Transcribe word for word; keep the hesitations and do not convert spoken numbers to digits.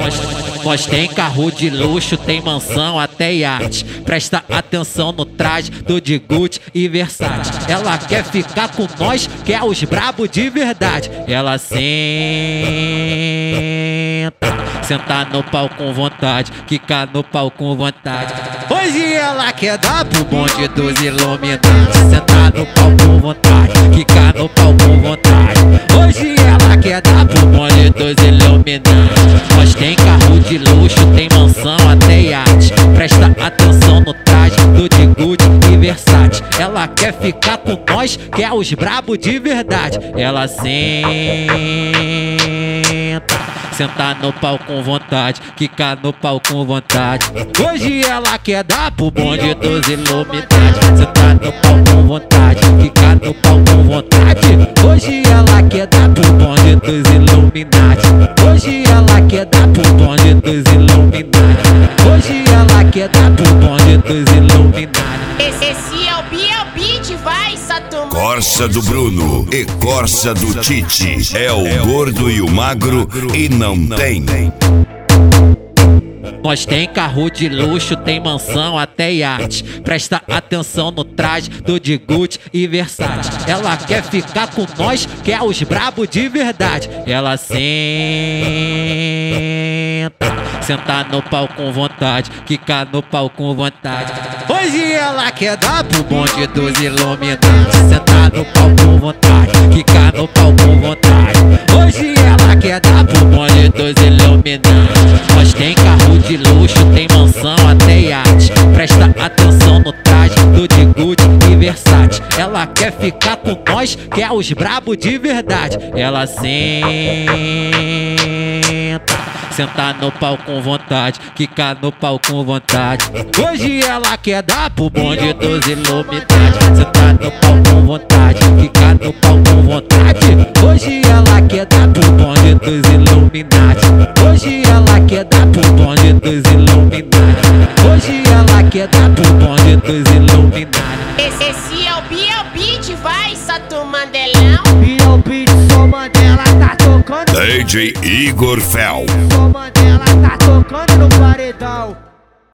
Nós, nós tem carro de luxo, tem mansão até iate. Presta atenção no traje do de Gucci e Versace. Ela quer ficar com nós, quer os brabo de verdade. Ela senta, senta no pau com vontade, quica no pau com vontade. Hoje ela quer dar pro bonde dos iluminados. Senta no pau com vontade, quica no pau com vontade. Hoje ela quer dar pro bonde dos iluminados. Nós tem carro de luxo, tem mansão até iate. Presta atenção no traje do de Gucci e Versace. Ela quer ficar com nós, quer os brabo de verdade. Ela senta, senta no pau com vontade, quica no pau com vontade. Hoje ela quer dar pro bonde dos iluminados. Senta no pau com vontade, quica no pau com vontade. Hoje ela quer dar pro bonde dos iluminados. Hoje ela quer dar pro bonde dos iluminados. Hoje ela quer dar pro bonde dos iluminados. Esse é o B L Beat, vai, Saturno. Corsa do Bruno e Corsa do Tite. É o gordo e o magro e não tem. Nós tem carro de luxo, tem mansão até iate. Presta atenção no traje do de Gucci e Versace. Ela quer ficar com nós, quer os brabo de verdade. Ela senta, senta no pau com vontade, quica no pau com vontade. Hoje ela quer dar pro bonde dos iluminados. Senta no pau com vontade, quica no pau com vontade. Hoje ela quer dar pro bonde dos iluminados. Nós tem carro de luxo, tem mansão até iate. Presta atenção no traje do de Gucci e Versace. Ela quer ficar com nós, quer os brabo de verdade. Ela senta, senta no pau com vontade, quica no pau com vontade. Hoje ela quer dar pro bonde dos iluminados. Senta no pau com vontade, quica no pau com vontade. Hoje ela quer dar pro bonde dos iluminados. Hoje ela quer dar pro bonde dos iluminados. Hoje ela quer dar pro bonde dos iluminados. Esse é o B L Beat, vai, Saturno Mandelão. B L Beat, sou Mandela, tá tocando. D J Igor Fel. Sou Mandela, tá tocando no paredão.